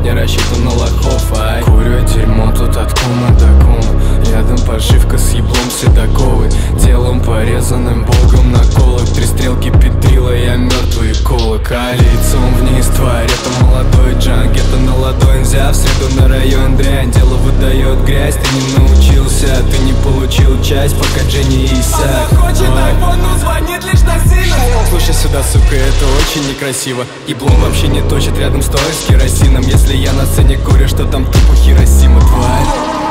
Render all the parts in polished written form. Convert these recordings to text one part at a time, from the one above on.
не рассчитан на лохов. Ай, курю дерьмо тут от кума до кума. Рядом подшивка с еблом седоковой, телом порезанным богом наколок. Три стрелки петрила, я мертвый колок. А лицом вниз тварь, это молодой Джанг. Это на ладонь взяв, среду на район дрянь. Дело выдает грязь, ты не научился, ты не получил часть, пока Дженни и Исаак. Она хочет айфон, но звонит лишь на сына. Слушай сюда, сука, это очень некрасиво. И блом вообще не точит рядом стоя с керосином. Если я на сцене курю, что там тупо Хиросима, тварь.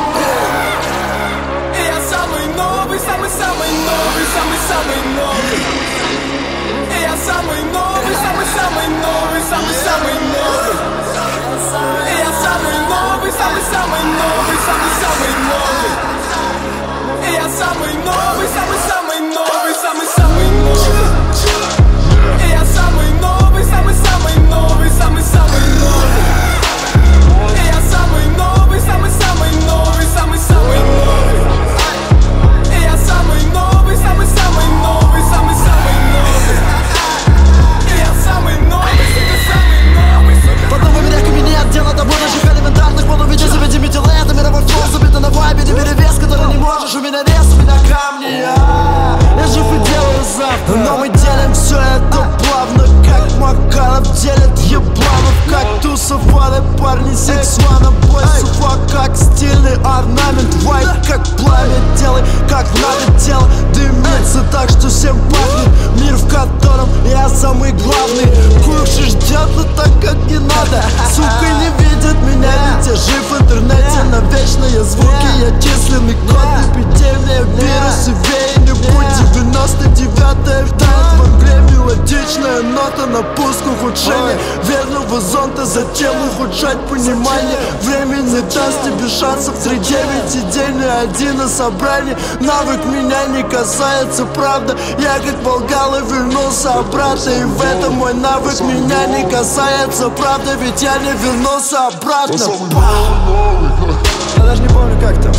Я самый новый, самый-самый новый, самый-самый новый. Я самый новый, самый-самый новый, самый-самый новый. Я самый новый, самый-самый новый, самый-самый новый. Я самый новый, самый-самый новый, самый-самый новый. Я самый новый, самый-самый новый, самый-самый новый. Я самый новый, самый-самый новый, самый-самый новый. Я самый новый, самый-самый новый, самый-самый новый. Я самый новый, самый новый. Потом у меня кабинет, дело до будущих элементарных. Буду видеть себя 9 лет, и мировой флоу забита на вайбе. Не перевес, который не можешь, у меня вес, у меня камни. Я жив и делаю завтра, но мы делим все это плавно, как Макаров делит ебланов. Как тусовали парни сексуана, бойцов, как стильный орнамент. Вайт, как пламя, делай как надо, тело дымится так, что всем пахнет. Мир, в котором я самый главный. Курши ждет, но так как не надо. Сука не видит меня, ведь я жив в интернете. На вечные звуки я численный код. Эпидемия, вирус и веяние. Путь 99-е втает во мгле. Мелодичная нота на пуск ухудшения верного зонта. Зачем ухудшать понимание? Время не даст тебе шансов. 3-9 и день не один на собрании. Навык меня не касается, правда. Я как Волгал и вернулся обратно. И в этом мой навык меня не касается, правда. Ведь я не вернулся обратно. Я даже не помню, как там.